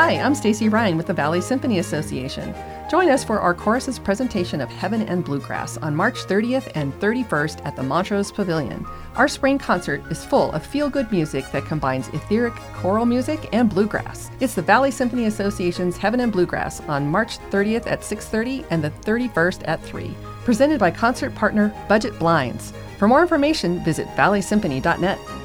Hi, I'm Stacy Ryan with the Valley Symphony Association. Join us for our chorus's presentation of Heaven and Bluegrass on March 30th and 31st at the Montrose Pavilion. Our spring concert is full of feel-good music that combines etheric choral music and bluegrass. It's the Valley Symphony Association's Heaven and Bluegrass on March 30th at 6:30 and the 31st at 3. Presented by concert partner Budget Blinds. For more information, visit valleysymphony.net.